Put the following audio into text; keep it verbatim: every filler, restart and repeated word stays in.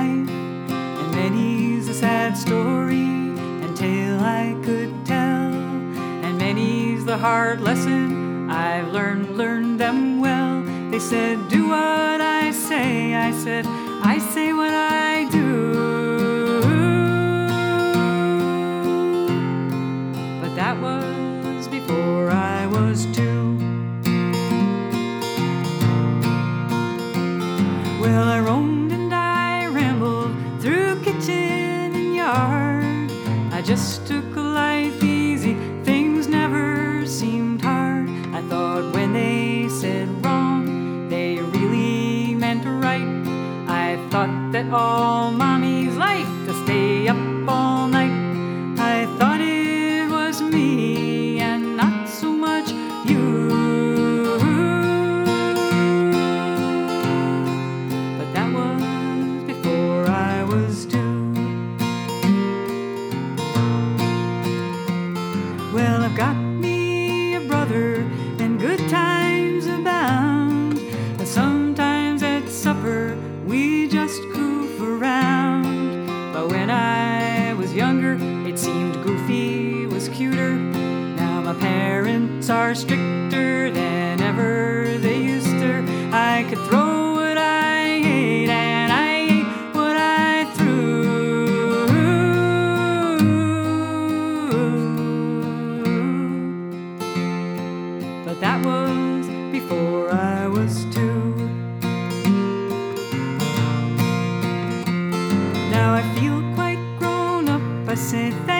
life, and many's a sad story and tale I could tell, and many's the hard lesson I've learned, learned them well. They said, do what I say. I said, I say what I do. But that was before I was two. Well, I roamed and I rambled through kitchen and yard. I just took life easy, things never seemed hard. I thought when they said wrong, they really meant right. I thought that all mommies like to stay up all night. I thought it was me and not so much you. But that was before I was two. Well, I've got me a brother and good times abound, and sometimes at supper we just goof around. But when I was younger, it seemed Goofy was cuter. Now my parents are stricter than ever they used to. I could throw what I ate and I ate what I threw. But that was before I was two. Now I feel quite grown up, I say